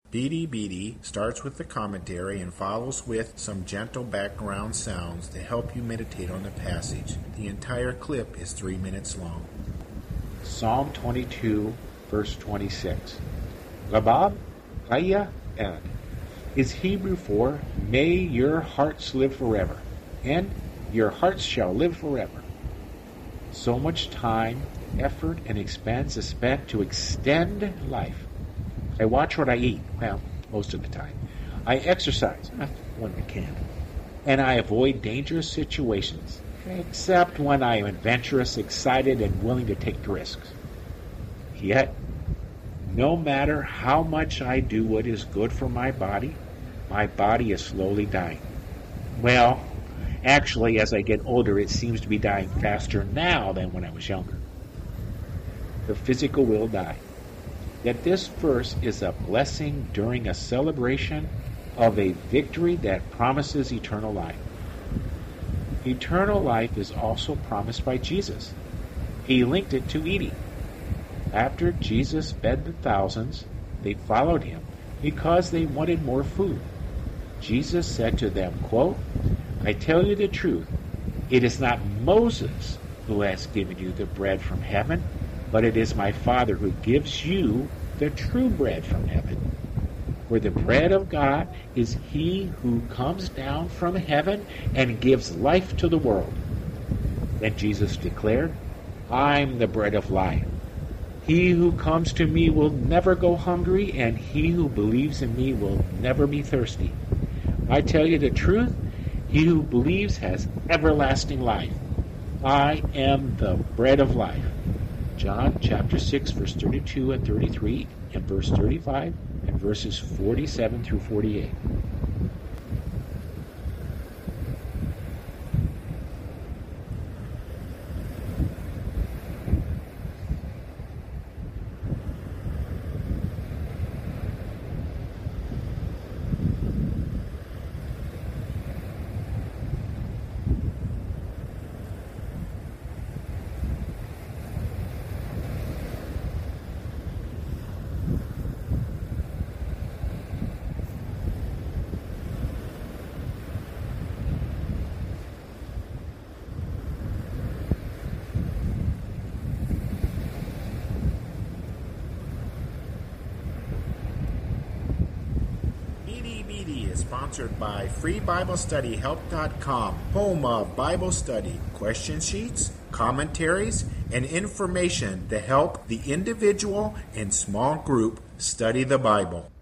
Beady Beady starts with the commentary and follows with some gentle background sounds to help you meditate on the passage. The entire clip is 3 minutes long. Psalm 22, verse 26. Labab, Haya, Ed is Hebrew for, may your hearts live forever, and your hearts shall live forever. So much time, effort, and expense is spent to extend life. I watch what I eat, well, most of the time. I exercise, when I can. And I avoid dangerous situations, except when I am adventurous, excited, and willing to take risks. Yet, no matter how much I do what is good for my body is slowly dying. Well, actually, as I get older, it seems to be dying faster now than when I was younger. The physical will die. Yet this verse is a blessing during a celebration of a victory that promises eternal life. Eternal life is also promised by Jesus. He linked it to eating. After Jesus fed the thousands, they followed him because they wanted more food. Jesus said to them, quote, I tell you the truth, it is not Moses who has given you the bread from heaven, but it is my Father who gives you the true bread from heaven. For the bread of God is he who comes down from heaven and gives life to the world. Then Jesus declared, I'm the bread of life. He who comes to me will never go hungry, and he who believes in me will never be thirsty. I tell you the truth, he who believes has everlasting life. I am the bread of life. John chapter 6, verse 32 and 33, and verse 35, and verses 47 through 48. Sponsored by FreeBibleStudyHelp.com, home of Bible study, question sheets, commentaries, and information to help the individual and small group study the Bible.